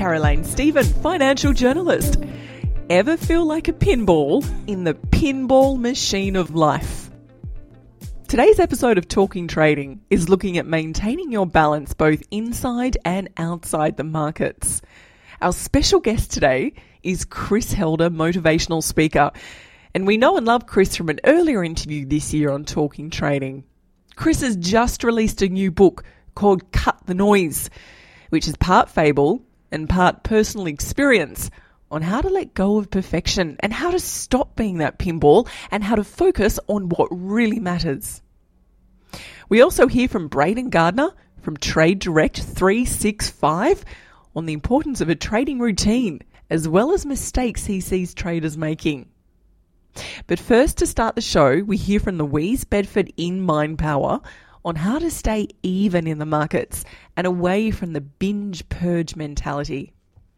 Caroline Stephen, financial journalist. Ever feel like a pinball in the pinball machine of life? Today's episode of Talking Trading is looking at maintaining your balance both inside and outside the markets. Our special guest today is Chris Helder, motivational speaker. And we know and love Chris from an earlier interview this year on Talking Trading. Chris has just released a new book called Cut the Noise, which is part fable and part personal experience on how to let go of perfection and how to stop being that pinball and how to focus on what really matters. We also hear from Braden Gardner from Trade Direct 365 on the importance of a trading routine as well as mistakes he sees traders making. But first, to start the show, we hear from Louise Bedford in Mind Power on how to stay even in the markets and away from the binge purge mentality.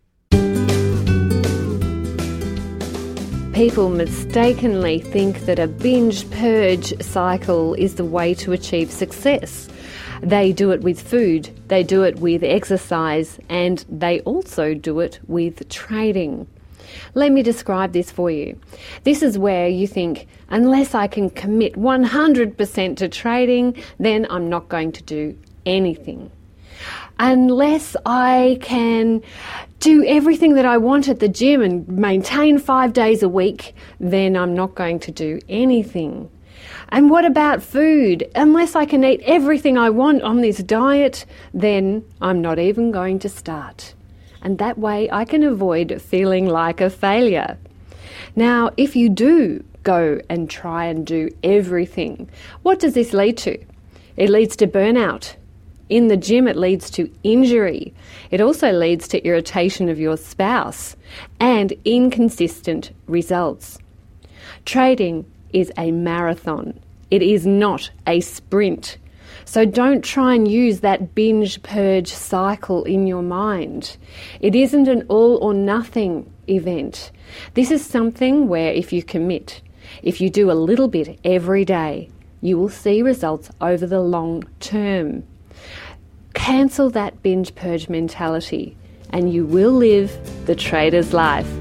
People mistakenly think that a binge purge cycle is the way to achieve success. They do it with food, they do it with exercise, and they also do it with trading. Let me describe this for you. This is where you think, unless I can commit 100% to trading, then I'm not going to do anything. Unless I can do everything that I want at the gym and maintain 5 days a week, then I'm not going to do anything. And what about food? Unless I can eat everything I want on this diet, then I'm not even going to start. And that way I can avoid feeling like a failure. Now, if you do go and try and do everything, what does this lead to? It leads to burnout. In the gym, it leads to injury. It also leads to irritation of your spouse and inconsistent results. Trading is a marathon. It is not a sprint. So don't try and use that binge purge cycle in your mind. It isn't an all or nothing event. This is something where if you commit, if you do a little bit every day, you will see results over the long term. Cancel that binge purge mentality and you will live the trader's life.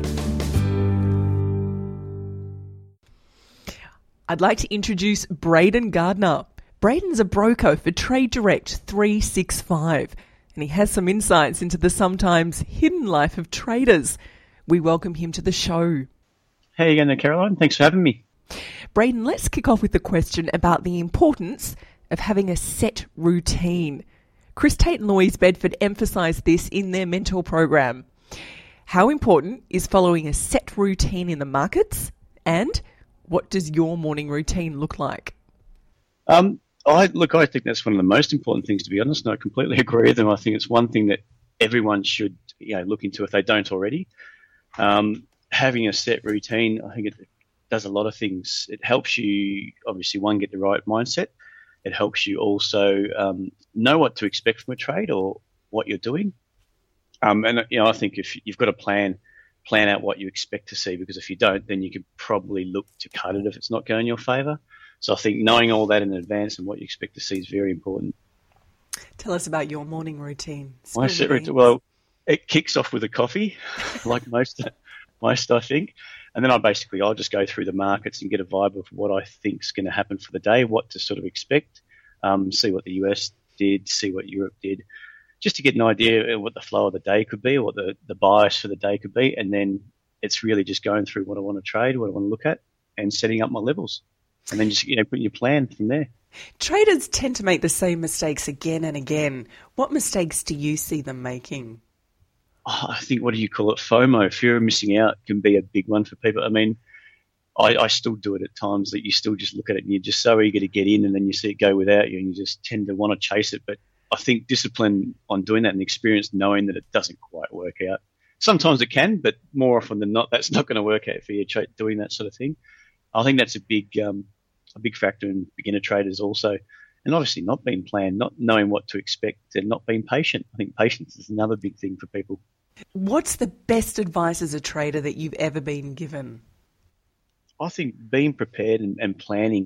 I'd like to introduce Braden Gardner. Braden's a broker for Trade Direct 365 and he has some insights into the sometimes hidden life of traders. We welcome him to the show. How are you going there, Caroline? Thanks for having me. Braden, let's kick off with the question about the importance of having a set routine. Chris Tate and Louise Bedford emphasise this in their mentor program. How important is following a set routine in the markets, and what does your morning routine look like? I think that's one of the most important things, to be honest, and I completely agree with them. I think it's one thing that everyone should look into if they don't already. Having a set routine, I think it does a lot of things. It helps you, obviously, one, get the right mindset. It helps you also know what to expect from a trade or what you're doing. I think if you've got a plan out what you expect to see, because if you don't, then you could probably look to cut it if it's not going in your favour. So I think knowing all that in advance and what you expect to see is very important. Tell us about your morning routine. Well, it kicks off with a coffee, like most I think. And then I'll just go through the markets and get a vibe of what I think is going to happen for the day, what to sort of expect, see what the US did, see what Europe did, just to get an idea of what the flow of the day could be, or what the bias for the day could be. And then it's really just going through what I want to trade, what I want to look at, and setting up my levels. And then just, putting your plan from there. Traders tend to make the same mistakes again and again. What mistakes do you see them making? I think, what do you call it? FOMO, fear of missing out, can be a big one for people. I mean, I still do it at times, that you still just look at it and you're just so eager to get in, and then you see it go without you and you just tend to want to chase it. But I think discipline on doing that and experience knowing that it doesn't quite work out. Sometimes it can, but more often than not, that's not going to work out for you doing that sort of thing. I think that's a big factor in beginner traders also. And obviously not being planned, not knowing what to expect, and not being patient. I think patience is another big thing for people. What's the best advice as a trader that you've ever been given? I think being prepared and planning.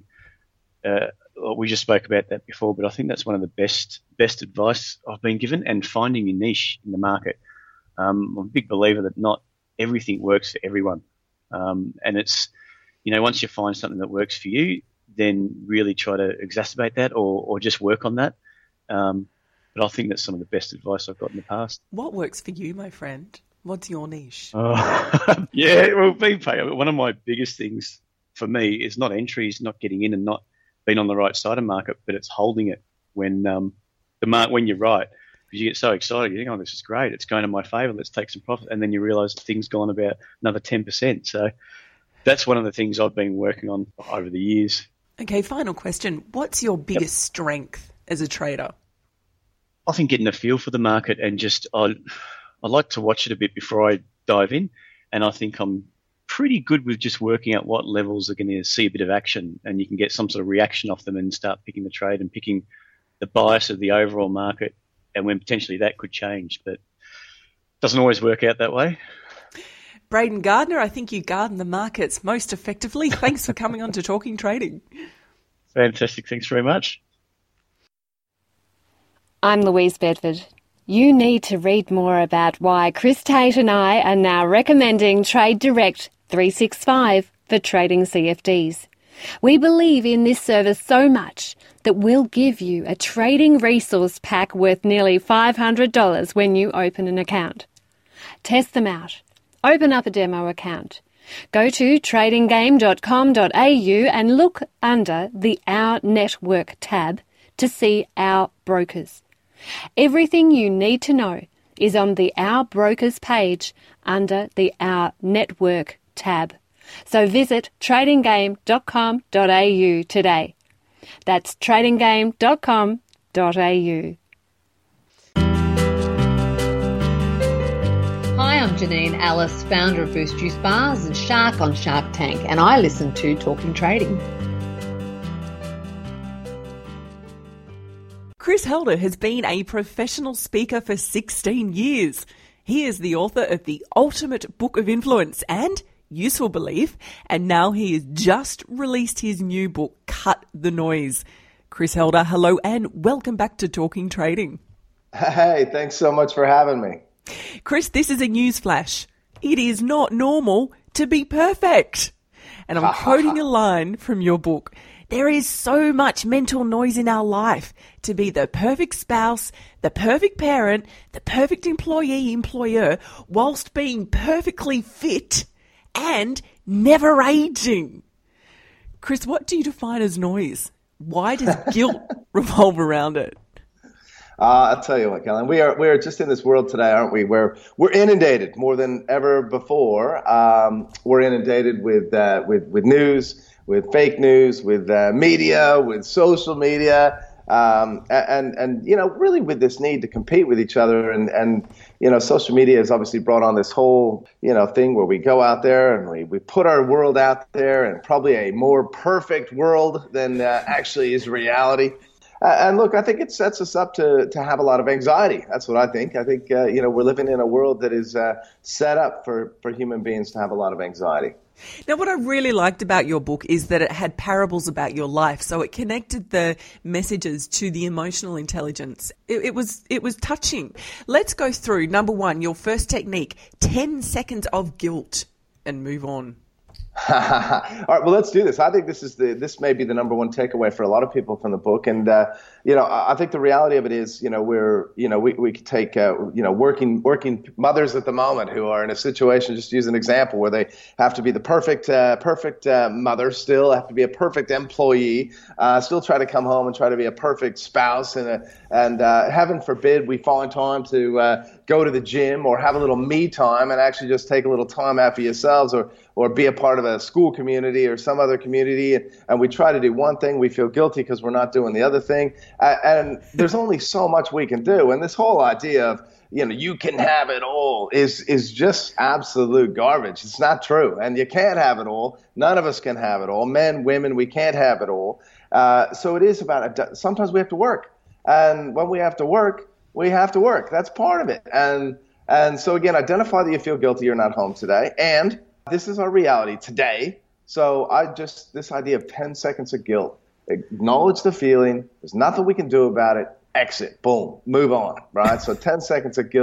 We just spoke about that before, but I think that's one of the best advice I've been given. And finding your niche in the market. I'm a big believer that not everything works for everyone. And it's, once you find something that works for you, then really try to exacerbate that or just work on that. But I think that's some of the best advice I've got in the past. What works for you, my friend? What's your niche? Yeah, well, being paid. One of my biggest things for me is not entries, not getting in and not being on the right side of market, but it's holding it when when you're right. Because you get so excited, you think, oh, this is great. It's going in my favour. Let's take some profit. And then you realise the thing's gone about another 10%. So that's one of the things I've been working on over the years. Okay, final question. What's your biggest strength as a trader? I think getting a feel for the market and just I like to watch it a bit before I dive in, and I think I'm pretty good with just working out what levels are going to see a bit of action, and you can get some sort of reaction off them and start picking the trade and picking the bias of the overall market, and when potentially that could change, but it doesn't always work out that way. Braden Gardner, I think you garden the markets most effectively. Thanks for coming on to Talking Trading. Fantastic. Thanks very much. I'm Louise Bedford. You need to read more about why Chris Tate and I are now recommending Trade Direct 365 for trading CFDs. We believe in this service so much that we'll give you a trading resource pack worth nearly $500 when you open an account. Test them out. Open up a demo account. Go to tradinggame.com.au and look under the Our Network tab to see our brokers. Everything you need to know is on the Our Brokers page under the Our Network tab. So visit tradinggame.com.au today. That's tradinggame.com.au. Hi, I'm Janine Ellis, founder of Boost Juice Bars and Shark on Shark Tank, and I listen to Talking Trading. Chris Helder has been a professional speaker for 16 years. He is the author of The Ultimate Book of Influence and Useful Belief, and now he has just released his new book, Cut the Noise. Chris Helder, hello and welcome back to Talking Trading. Hey, thanks so much for having me. Chris, this is a news flash. It is not normal to be perfect. And I'm quoting a line from your book. There is so much mental noise in our life to be the perfect spouse, the perfect parent, the perfect employee-employer, whilst being perfectly fit and never aging. Chris, what do you define as noise? Why does guilt revolve around it? I'll tell you what, Kellen, we are just in this world today, aren't we? Where we're inundated more than ever before. We're inundated with news, with fake news, with media, with social media, and really with this need to compete with each other. And social media has obviously brought on this whole thing where we go out there and we put our world out there, and probably a more perfect world than actually is reality. And look, I think it sets us up to have a lot of anxiety. That's what I think. I think, we're living in a world that is set up for human beings to have a lot of anxiety. Now, what I really liked about your book is that it had parables about your life. So it connected the messages to the emotional intelligence. It was touching. Let's go through, number one, your first technique, 10 seconds of guilt, and move on. All right, well, let's do this. I think this may be the number one takeaway for a lot of people from the book, and I think the reality of it is, we could take working mothers at the moment who are in a situation, just to use an example, where they have to be the perfect mother, still have to be a perfect employee, still try to come home and try to be a perfect spouse, and heaven forbid we find time to go to the gym or have a little me time and actually just take a little time out for yourselves, or be a part of a school community or some other community, and we try to do one thing, we feel guilty because we're not doing the other thing, and there's only so much we can do. And this whole idea of you can have it all is just absolute garbage. It's not true, and you can't have it all. None of us can have it all. Men, women, we can't have it all. So it is about sometimes we have to work, and when we have to work, we have to work. That's part of it. And so again, identify that you feel guilty you're not home today, and this is our reality today. So this idea of 10 seconds of guilt, acknowledge the feeling. There's nothing we can do about it. Exit. Boom. Move on. Right. So 10 seconds of guilt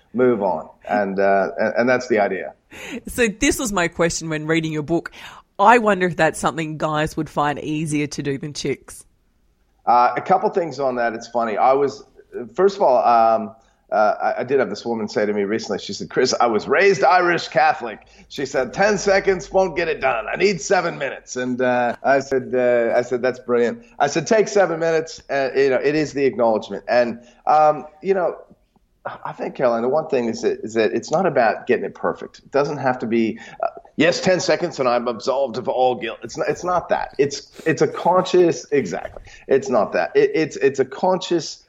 move on. And that's the idea. So this was my question when reading your book. I wonder if that's something guys would find easier to do than chicks. A couple things on that. It's funny. First of all, I did have this woman say to me recently, she said, Chris, I was raised Irish Catholic. She said, 10 seconds won't get it done. I need 7 minutes. And I said, that's brilliant. I said, take 7 minutes. It is the acknowledgement. And, I think, Caroline, the one thing is that it's not about getting it perfect. It doesn't have to be, yes, 10 seconds and I'm absolved of all guilt. It's not that. It's a conscious, exactly. It's not that. It's a conscious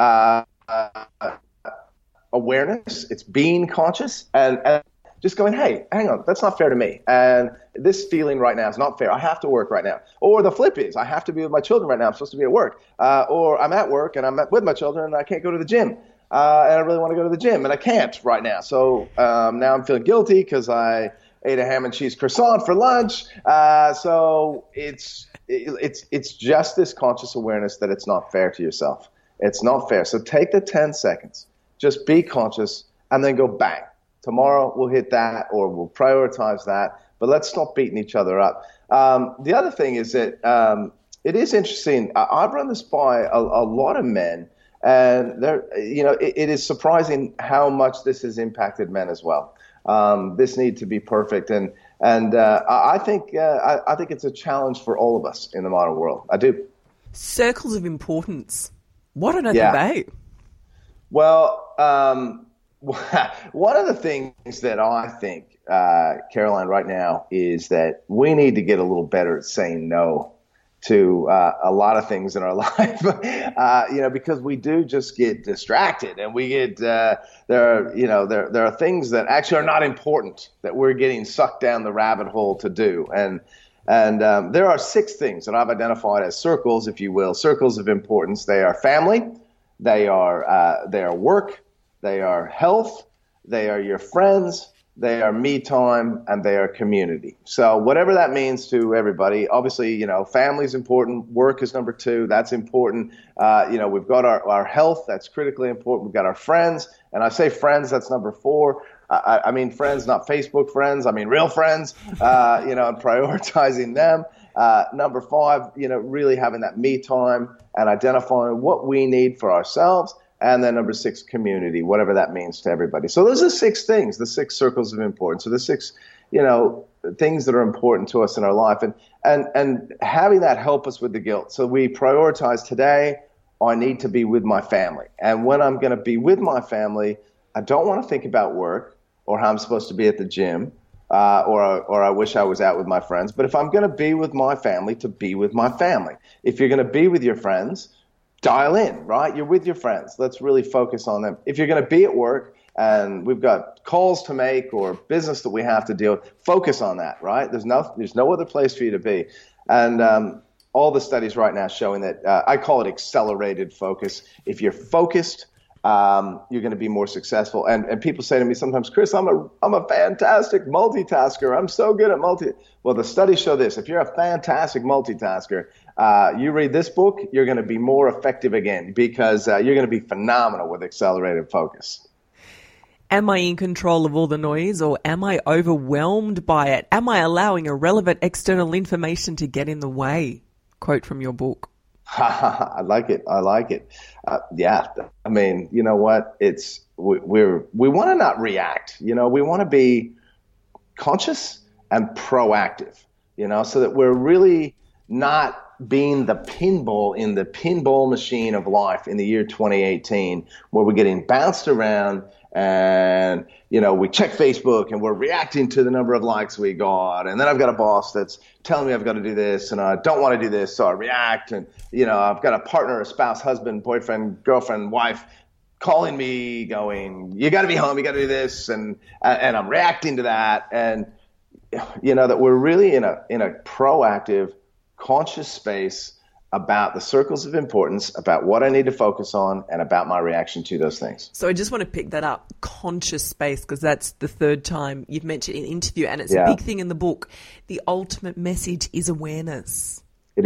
awareness. It's being conscious and just going, hey, hang on, that's not fair to me. And this feeling right now is not fair. I have to work right now. Or the flip is, I have to be with my children right now. I'm supposed to be at work. Or I'm at work and I'm with my children and I can't go to the gym. And I really want to go to the gym and I can't right now. So now I'm feeling guilty because I ate a ham and cheese croissant for lunch. So it's just this conscious awareness that it's not fair to yourself. It's not fair. So take the 10 seconds. Just be conscious and then go bang. Tomorrow we'll hit that or we'll prioritize that. But let's stop beating each other up. The other thing is that it is interesting. I've run this by a lot of men. And it is surprising how much this has impacted men as well. This need to be perfect, and I think it's a challenge for all of us in the modern world. I do. Circles of importance. What are they? Well, one of the things that I think, Caroline, right now is that we need to get a little better at saying no to a lot of things in our life, because we do just get distracted and we get there are things that actually are not important that we're getting sucked down the rabbit hole to do. And there are 6 things that I've identified as circles, if you will, circles of importance. They are family, they are work, they are health, they are your friends, they are me time, and they are community. So whatever that means to everybody, obviously, family is important. Work is number 2. That's important. We've got our health. That's critically important. We've got our friends. And I say friends, that's number 4. I mean friends, not Facebook friends. I mean real friends, and prioritizing them. Number 5, really having that me time and identifying what we need for ourselves. And then number 6, community, whatever that means to everybody. So those are 6 things, the 6 circles of importance. So the 6, things that are important to us in our life. And having that help us with the guilt. So we prioritize today, I need to be with my family. And when I'm going to be with my family, I don't want to think about work or how I'm supposed to be at the gym or I wish I was out with my friends. But if I'm going to be with my family, to be with my family. If you're going to be with your friends, dial in, right? You're with your friends. Let's really focus on them. If you're going to be at work and we've got calls to make or business that we have to deal with, focus on that, right? There's no other place for you to be. And all the studies right now showing that I call it accelerated focus. If you're focused, you're going to be more successful. And people say to me sometimes, Chris, I'm a fantastic multitasker. I'm so good at Well, the studies show this. If you're a fantastic multitasker, you read this book, you're going to be more effective again because you're going to be phenomenal with accelerated focus. Am I in control of all the noise or am I overwhelmed by it? Am I allowing irrelevant external information to get in the way? Quote from your book. I like it. Yeah. I mean, you know what? We want to not react. We want to be conscious and proactive, so that we're really not being the pinball in the pinball machine of life in the year 2018, where we're getting bounced around and, we check Facebook and we're reacting to the number of likes we got. And then I've got a boss that's telling me I've got to do this and I don't want to do this. So I react. And, I've got a partner, a spouse, husband, boyfriend, girlfriend, wife calling me going, you got to be home. You got to do this. And I'm reacting to that. And, that we're really in a proactive, conscious space about the circles of importance, about what I need to focus on, and about my reaction to those things. So I just want to pick that up, conscious space, because that's the 3rd time you've mentioned in an interview, and it's a big thing in the book. The ultimate message is awareness. It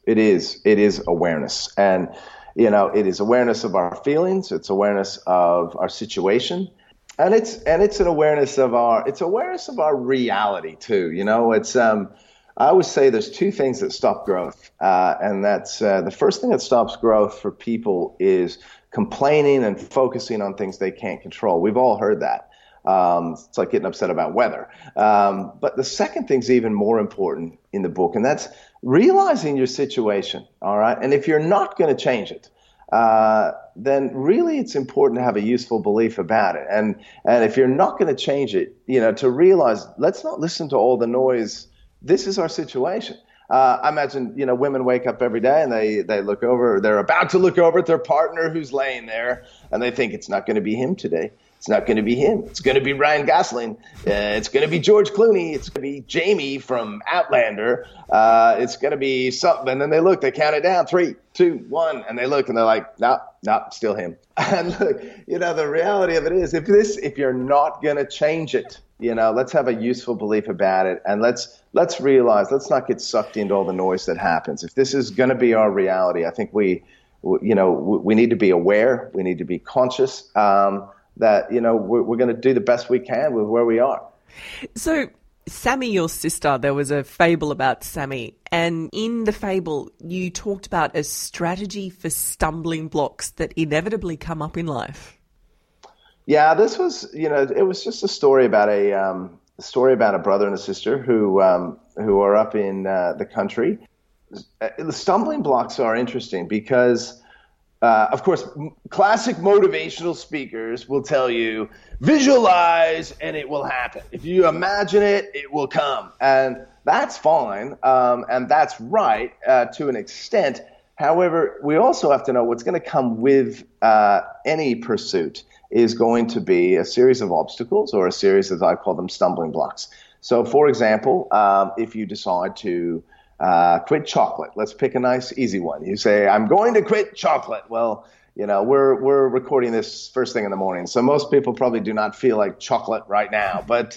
is awareness. And, it is awareness of our feelings. It's awareness of our situation. And it's an awareness of our reality too. You know, I always say there's two things that stop growth, and that's the first thing that stops growth for people is complaining and focusing on things they can't control. We've all heard that. It's like getting upset about weather. But the second thing's even more important in the book, and that's realizing your situation. All right, and if you're not going to change it, then really it's important to have a useful belief about it. And if you're not going to change it, you know, to realize, let's not listen to all the noise. This is our situation. I imagine, you know, women wake up every day and they look over, they're about to look over at their partner who's laying there, and they think it's not going to be him today. It's not going to be him. It's going to be Ryan Gosling. It's going to be George Clooney. It's going to be Jamie from Outlander. It's going to be something. And then they look, they count it down, 3, 2, 1, and they look and they're like, no, still him. And look, you know, the reality of it is, if you're not going to change it, you know, let's have a useful belief about it, and let's realize, let's not get sucked into all the noise that happens. If this is going to be our reality, I think we need to be aware. We need to be conscious. That, you know, we're going to do the best we can with where we are. So, Sammy, your sister, there was a fable about Sammy, and in the fable, you talked about a strategy for stumbling blocks that inevitably come up in life. Yeah, this was, you know, it was just a story about a brother and a sister who are up in the country. The stumbling blocks are interesting because, of course, classic motivational speakers will tell you, visualize and it will happen. If you imagine it, it will come. And that's fine, and that's right to an extent. However, we also have to know what's going to come with any pursuit is going to be a series of obstacles, or a series, as I call them, stumbling blocks. So, for example, if you decide to quit chocolate. Let's pick a nice, easy one. You say, I'm going to quit chocolate. Well, you know, we're recording this first thing in the morning, so most people probably do not feel like chocolate right now. But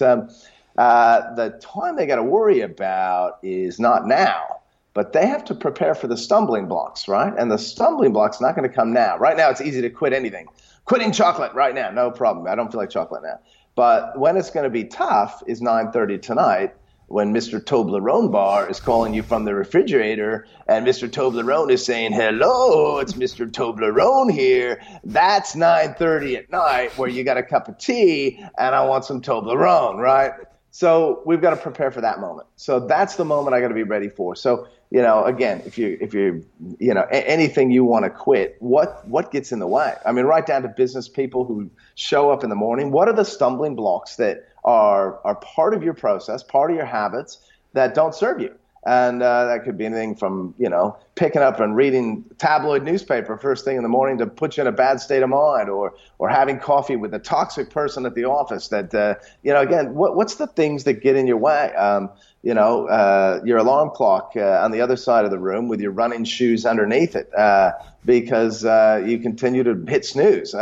the time they got to worry about is not now, but they have to prepare for the stumbling blocks, right? And the stumbling block's not going to come now. Right now, it's easy to quit anything. Quitting chocolate right now, no problem. I don't feel like chocolate now. But when it's going to be tough is 9:30 tonight, when Mr. Toblerone bar is calling you from the refrigerator, and Mr. Toblerone is saying, hello, it's Mr. Toblerone here. That's 9:30 at night where you got a cup of tea and I want some Toblerone, right? So we've got to prepare for that moment. So that's the moment I got to be ready for. So, you know, again, if you you know, anything you want to quit, what gets in the way? I mean, right down to business people who show up in the morning. What are the stumbling blocks that are part of your process, part of your habits that don't serve you? And that could be anything from, you know, picking up and reading tabloid newspaper first thing in the morning to put you in a bad state of mind, or having coffee with a toxic person at the office that, you know, again, what's the things that get in your way? You know, your alarm clock on the other side of the room with your running shoes underneath it because you continue to hit snooze.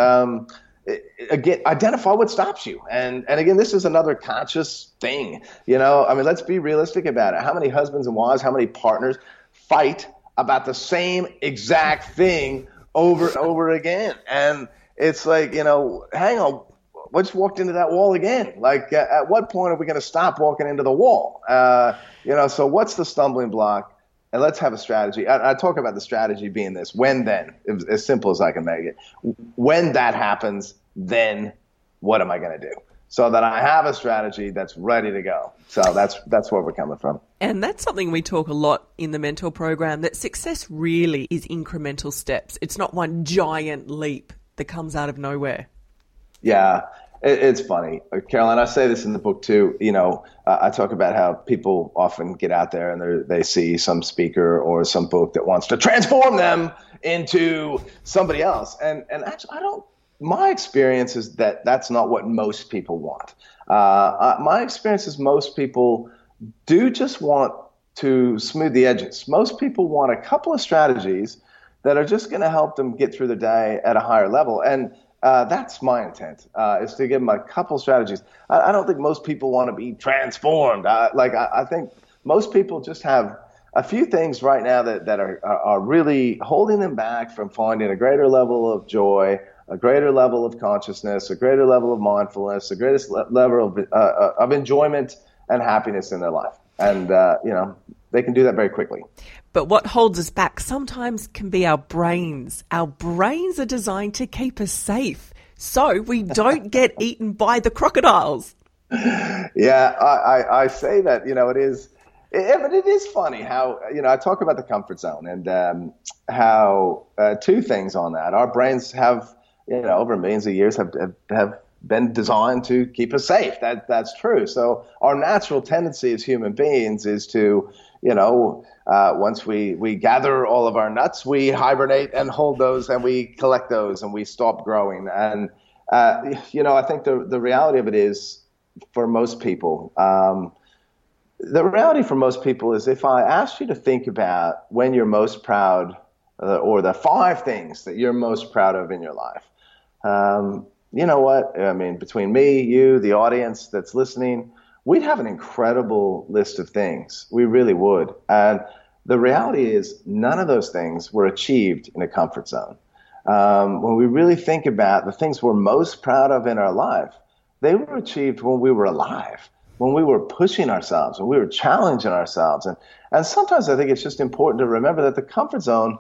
Again, identify what stops you. And again, this is another conscious thing. You know, I mean, let's be realistic about it. How many husbands and wives, how many partners fight about the same exact thing over and over again? And it's like, you know, hang on, we just walked into that wall again. Like, at what point are we going to stop walking into the wall? You know, so what's the stumbling block? And let's have a strategy. I talk about the strategy being this: when, then, as simple as I can make it. When that happens, then what am I going to do? So that I have a strategy that's ready to go. So that's where we're coming from. And that's something we talk a lot in the Mentor program, that success really is incremental steps. It's not one giant leap that comes out of nowhere. Yeah. It's funny, Caroline. I say this in the book too. You know, I talk about how people often get out there and they see some speaker or some book that wants to transform them into somebody else. And actually, my experience is that that's not what most people want. My experience is most people do just want to smooth the edges. Most people want a couple of strategies that are just going to help them get through the day at a higher level. And that's my intent, is to give them a couple strategies. I don't think most people want to be transformed. I think most people just have a few things right now that are really holding them back from finding a greater level of joy, a greater level of consciousness, a greater level of mindfulness, a greatest level of enjoyment and happiness in their life. And, they can do that very quickly. But what holds us back sometimes can be our brains. Our brains are designed to keep us safe so we don't get eaten by the crocodiles. Yeah, I say that, it is, but it is funny how, I talk about the comfort zone and how two things on that. Our brains have, over millions of years have been designed to keep us safe. That's true. So our natural tendency as human beings is to, once we gather all of our nuts, we hibernate and hold those and we collect those and we stop growing. And, I think the reality of it is for most people, the reality for most people is if I asked you to think about when you're most proud or the 5 things that you're most proud of in your life, you know what? I mean, between me, you, the audience that's listening, we'd have an incredible list of things. We really would. And the reality is none of those things were achieved in a comfort zone. When we really think about the things we're most proud of in our life, they were achieved when we were alive, when we were pushing ourselves, when we were challenging ourselves. And sometimes I think it's just important to remember that the comfort zone,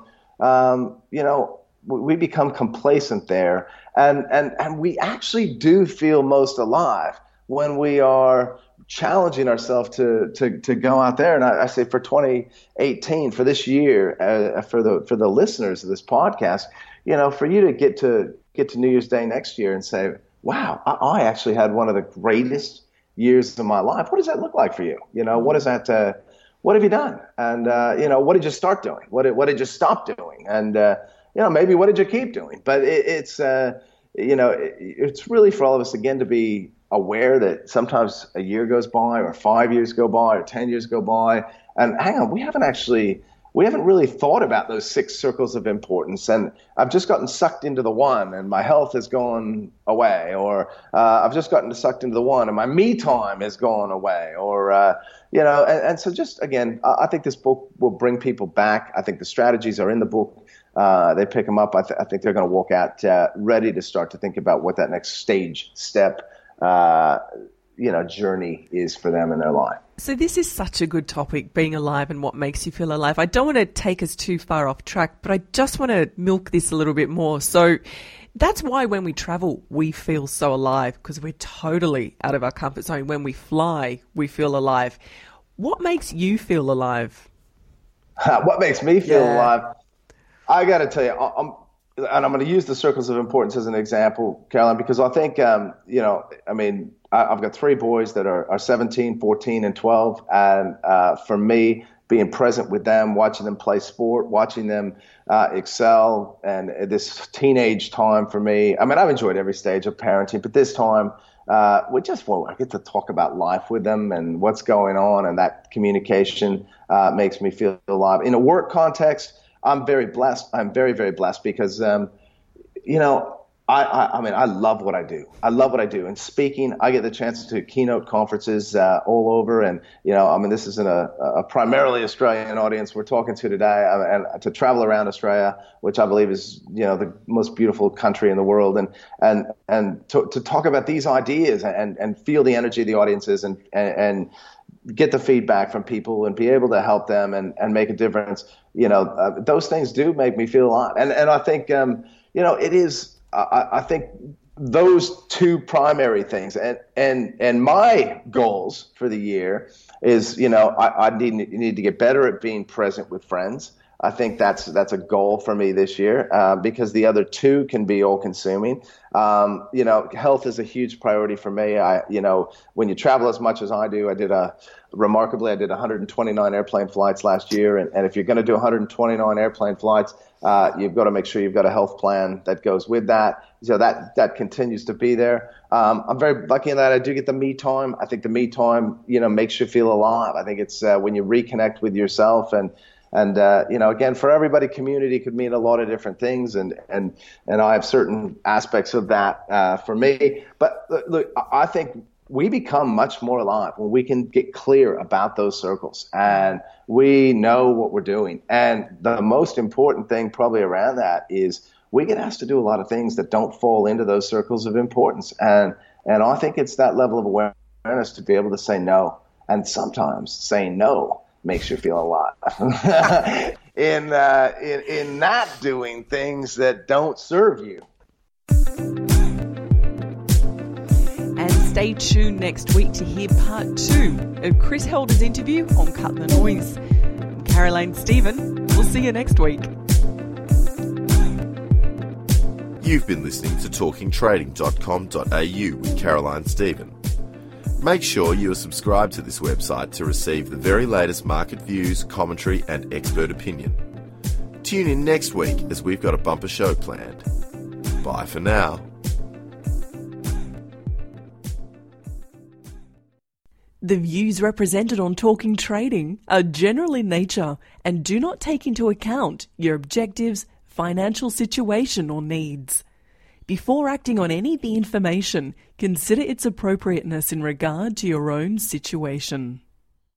we become complacent there. And we actually do feel most alive when we are challenging ourselves to go out there. And I say for 2018, for this year, for the listeners of this podcast, for you to get to New Year's Day next year and say, wow, I actually had one of the greatest years of my life. What does that look like for you? What is that? What have you done? And, what did you start doing? What did you stop doing? And, maybe what did you keep doing? But it's really for all of us, again, to be aware that sometimes a year goes by or 5 years go by or 10 years go by. And hang on, we haven't really thought about those 6 circles of importance. And I've just gotten sucked into the one and my health has gone away, or I've just gotten sucked into the one and my me time has gone away, or, and so just, again, I think this book will bring people back. I think the strategies are in the book. They pick them up. I think they're going to walk out ready to start to think about what that next step, journey is for them in their life. So this is such a good topic, being alive and what makes you feel alive. I don't want to take us too far off track, but I just want to milk this a little bit more. So that's why when we travel, we feel so alive, because we're totally out of our comfort zone. When we fly, we feel alive. What makes you feel alive? What makes me feel alive? I got to tell you, I'm going to use the circles of importance as an example, Caroline, because I think, I've got 3 boys that are 17, 14, and 12. And for me, being present with them, watching them play sport, watching them excel, and this teenage time for me, I've enjoyed every stage of parenting, but this time, I get to talk about life with them and what's going on, and that communication makes me feel alive. In a work context, I'm very blessed. I'm very, very blessed because, I love what I do. I love what I do. And speaking, I get the chance to keynote conferences all over. And, this isn't a primarily Australian audience we're talking to today. And to travel around Australia, which I believe is, the most beautiful country in the world. And to talk about these ideas and feel the energy of the audiences and get the feedback from people and be able to help them and make a difference. Those things do make me feel alive. And I think, it is, I think those 2 primary things and my goals for the year is, I need to get better at being present with friends. I think that's a goal for me this year because the other 2 can be all consuming. Health is a huge priority for me. When you travel as much as I do, I did 129 airplane flights last year. And if you're going to do 129 airplane flights, you've got to make sure you've got a health plan that goes with that. So that continues to be there. I'm very lucky in that I do get the me time. I think the me time, makes you feel alive. I think it's when you reconnect with yourself and again, for everybody, community could mean a lot of different things, and I have certain aspects of that for me. But look, I think we become much more alive when we can get clear about those circles and we know what we're doing. And the most important thing probably around that is we get asked to do a lot of things that don't fall into those circles of importance. And I think it's that level of awareness to be able to say no. And sometimes saying no makes you feel alive. in not doing things that don't serve you. And stay tuned next week to hear part 2 of Chris Helder's interview on Cut the Noise. I'm Caroline Stephen. We'll see you next week. You've been listening to talkingtrading.com.au with Caroline Stephen. Make sure you are subscribed to this website to receive the very latest market views, commentary and expert opinion. Tune in next week as we've got a bumper show planned. Bye for now. The views represented on Talking Trading are general in nature and do not take into account your objectives, financial situation or needs. Before acting on any of the information, consider its appropriateness in regard to your own situation.